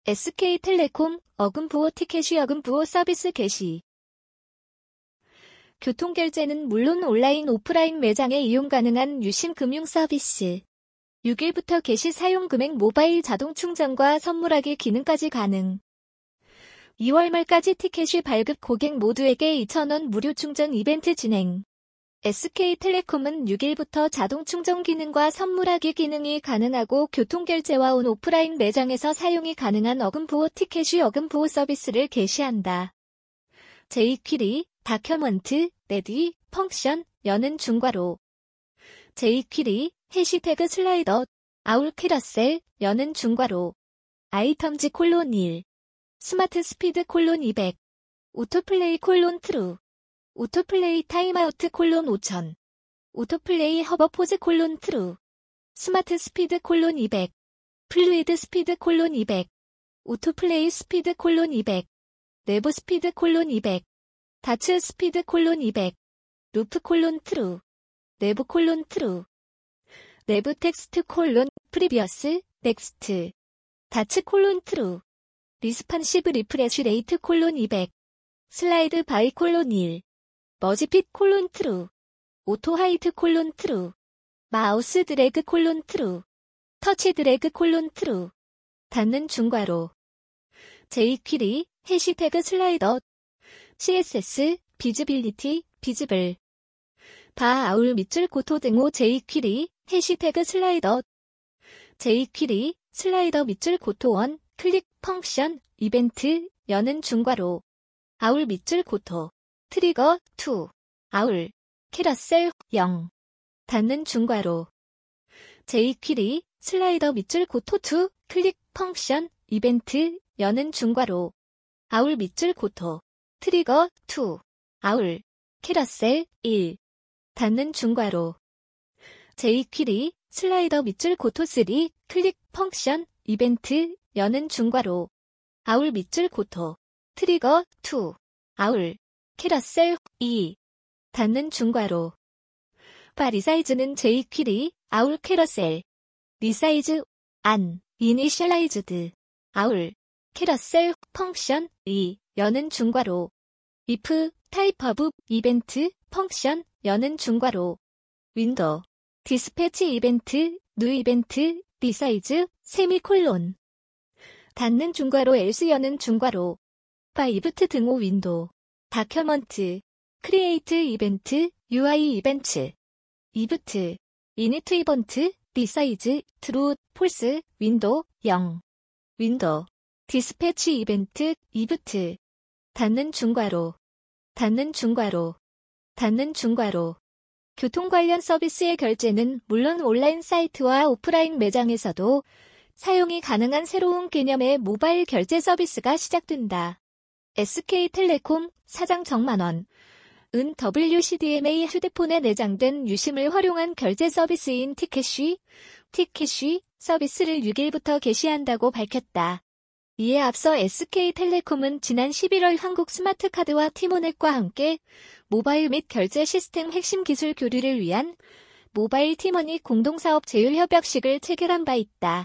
SK텔레콤 어금부호 티켓이 어금부호 서비스 개시. 교통결제는 물론 온라인 오프라인 매장에 이용 가능한 유심 금융 서비스. 6일부터 개시 사용금액 모바일 자동 충전과 선물하기 기능까지 가능. 2월 말까지 티켓이 발급 고객 모두에게 2,000원 무료 충전 이벤트 진행. SK텔레콤은 6일부터 자동 충전 기능과 선물하기 기능이 가능하고 교통결제와 온 오프라인 매장에서 사용이 가능한 어금부호 티켓이 어금부호 서비스를 개시한다. jQuery, 다큐먼트, 레디, 펑션, 여는 중괄호. jQuery, 해시태그 슬라이더, 아울 캐러셀, 여는 중괄호. 아이템즈 콜론 1. 스마트 스피드 콜론 200. 오토플레이 콜론 트루. 오토플레이 타임아우트 콜론 5000. 오토플레이 허버포즈 콜론 트루. 스마트 스피드 콜론 200. 플루이드 스피드 콜론 200. 오토플레이 스피드 콜론 200. 내부 스피드 콜론 200. 다츠 스피드 콜론 200. 루프 콜론 트루. 내부 콜론 트루. 내부 텍스트 콜론 프리비어스 넥스트. 다츠 콜론 트루. 리스판시브 리프레쉬 레이트 콜론 200. 슬라이드 바이 콜론 1. 머지핏 콜론 트루. 오토 하이트 콜론 트루. 마우스 드래그 콜론 트루. 터치 드래그 콜론 트루. 닫는 중괄호. jQuery, 해시태그 슬라이더. CSS, 비즈빌리티, 비즈블. 바 아울 밑줄 고토 등호 jQuery, 해시태그 슬라이더. jQuery, 슬라이더 밑줄 고토 1, 클릭 펑션, 이벤트, 여는 중괄호. 아울 밑줄 고토. 트리거 2. 아울. 캐러셀 0. 닫는 중괄호. jQuery, 슬라이더 밑줄 고토 2, 클릭 펑션, 이벤트, 여는 중괄호. 아울 밑줄 고토. 트리거 2. 아울. 캐러셀 1. 닫는 중괄호. jQuery, 슬라이더 밑줄 고토 3, 클릭 펑션, 이벤트, 여는 중괄호. 아울 밑줄 고토. 트리거 2. 아울. 캐러셀 2. 닫는 중괄호. 바 리사이즈는 jQuery, 아울 캐러셀. 리사이즈, 안, 이니셜라이즈드. 아울. 캐러셀, 펑션, 2, 여는 중괄호. if, 타입 오브, 이벤트, 펑션, 여는 중괄호. 윈도우. 디스패치 이벤트, 뉴 이벤트, 리사이즈, 세미콜론. 닫는 중괄호 else 여는 중괄호. 바 이브트 등호 윈도우. 다큐먼트. 크리에이트 이벤트, UI 이벤트. 이브트. 이니트 이벤트, 리사이즈, 트루, 폴스, 윈도우, 0. 윈도우. 디스패치 이벤트, 이브트. 닫는 중괄호. 닫는 중괄호. 닫는 중괄호. 교통 관련 서비스의 결제는 물론 온라인 사이트와 오프라인 매장에서도 사용이 가능한 새로운 개념의 모바일 결제 서비스가 시작된다. SK텔레콤 사장 정만원 은 WCDMA 휴대폰에 내장된 유심을 활용한 결제 서비스인 티켓쉬 서비스를 6일부터 개시한다고 밝혔다. 이에 앞서 SK텔레콤은 지난 11월 한국 스마트카드와 티모넷과 함께 모바일 및 결제 시스템 핵심 기술 교류를 위한 모바일 티머니 공동사업 제휴 협약식을 체결한 바 있다.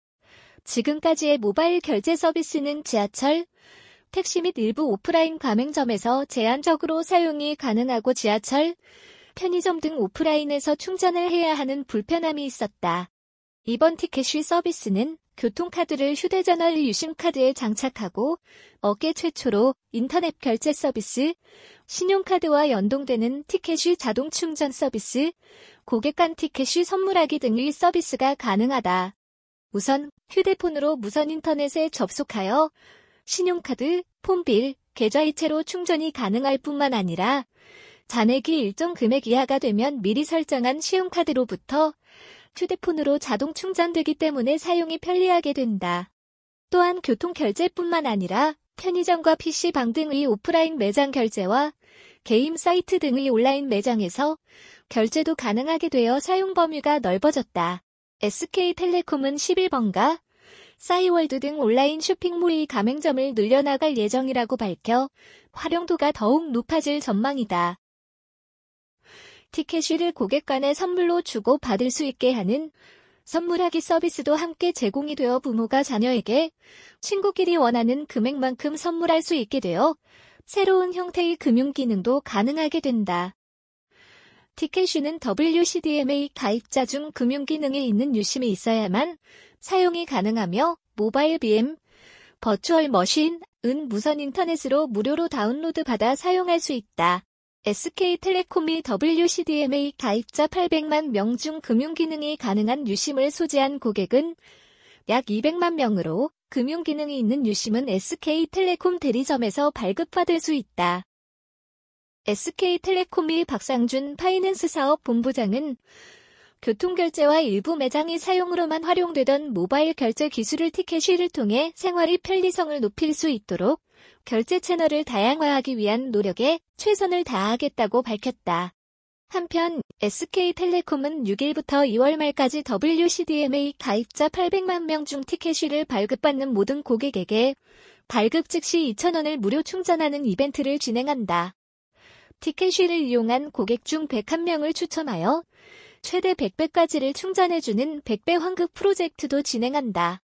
지금까지의 모바일 결제 서비스는 지하철, 택시 및 일부 오프라인 가맹점에서 제한적으로 사용이 가능하고 지하철, 편의점 등 오프라인에서 충전을 해야 하는 불편함이 있었다. 이번 티켓쉬 서비스는 교통카드를 휴대전화 유심카드에 장착하고 업계 최초로 인터넷 결제 서비스, 신용카드와 연동되는 티켓쉬 자동 충전 서비스, 고객 간 티켓쉬 선물하기 등의 서비스가 가능하다. 우선 휴대폰으로 무선 인터넷에 접속하여 신용카드, 폰빌, 계좌이체로 충전이 가능할 뿐만 아니라 잔액이 일정 금액 이하가 되면 미리 설정한 신용카드로부터 휴대폰으로 자동 충전되기 때문에 사용이 편리하게 된다. 또한 교통결제뿐만 아니라 편의점과 PC방 등의 오프라인 매장 결제와 게임 사이트 등의 온라인 매장에서 결제도 가능하게 되어 사용 범위가 넓어졌다. SK텔레콤은 11번가, 싸이월드 등 온라인 쇼핑몰의 가맹점을 늘려나갈 예정이라고 밝혀 활용도가 더욱 높아질 전망이다. 티켓쉬를 고객 간에 선물로 주고 받을 수 있게 하는 선물하기 서비스도 함께 제공이 되어 부모가 자녀에게 친구끼리 원하는 금액만큼 선물할 수 있게 되어 새로운 형태의 금융 기능도 가능하게 된다. 티켓슈는 WCDMA 가입자 중 금융 기능에 있는 유심이 있어야만 사용이 가능하며 모바일 BM, 버추얼 머신, 은 무선 인터넷으로 무료로 다운로드 받아 사용할 수 있다. SK텔레콤이 WCDMA 가입자 800만 명 중 금융 기능이 가능한 유심을 소지한 고객은 약 200만 명으로 금융 기능이 있는 유심은 SK텔레콤 대리점에서 발급받을 수 있다. SK텔레콤의 박상준 파이낸스 사업 본부장은 교통결제와 일부 매장의 사용으로만 활용되던 모바일 결제 기술을 티켓슈를 통해 생활의 편리성을 높일 수 있도록 결제 채널을 다양화하기 위한 노력에 최선을 다하겠다고 밝혔다. 한편 SK텔레콤은 6일부터 2월 말까지 WCDMA 가입자 800만 명 중 티켓슈를 발급받는 모든 고객에게 발급 즉시 2,000원을 무료 충전하는 이벤트를 진행한다. 티켓슈를 이용한 고객 중 101명을 추첨하여 최대 100배까지를 충전해주는 100배 환급 프로젝트도 진행한다.